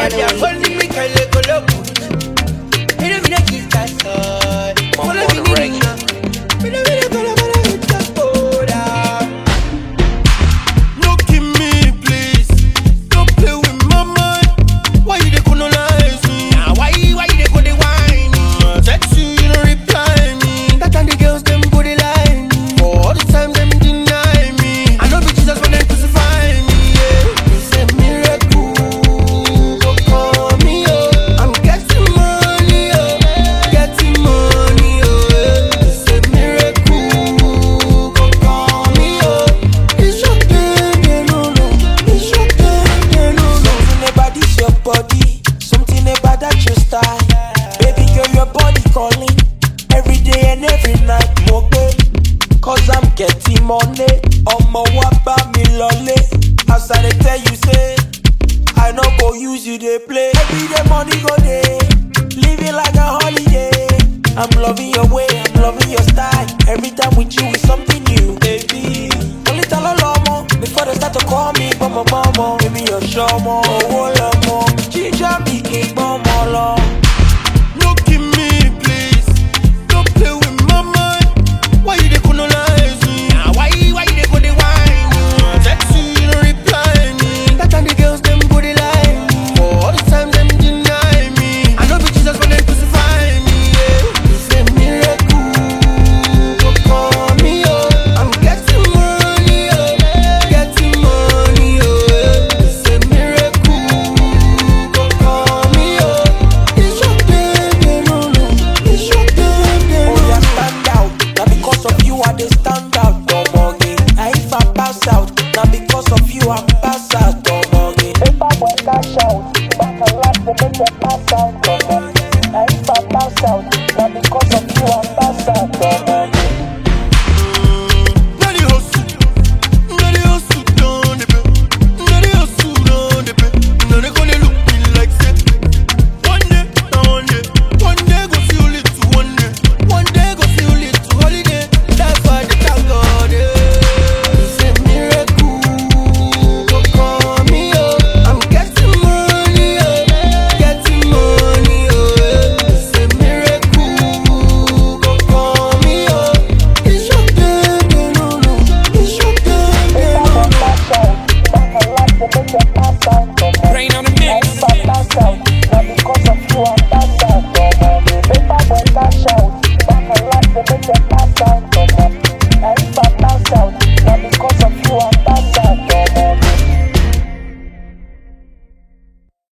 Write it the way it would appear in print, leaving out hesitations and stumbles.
Maria, holding me, can you go look? You don't mean a kiss, that's all. Follow me, nigga. You don't mean a go look, it's a border. No give me, please. Don't play with my mind. Why you dey colonize me? Now, why you dey go the wine? Text you, you don't reply me. That time the girls, them go the line. For all the time, them deny me. I know be Jesus when they crucify me, yeah. It's a miracle. Go call me, oh. I'm getting money, oh. Getting money, oh. It's a miracle. Go call me, oh. It's your day, no, no. It's your day, no, no. Something about this your body, something about that your style. Baby girl, your body calling every day and every night, more good. Cause I'm getting money, I'ma wapa me lolly. As I dey tell you, say, I no go use you, they play. Every day money go day, living like a holiday. I'm loving your way, I'm loving your style. Every time with you is something new, baby. Only tell a lomo before they start to call me, mama, baby, you're sure more.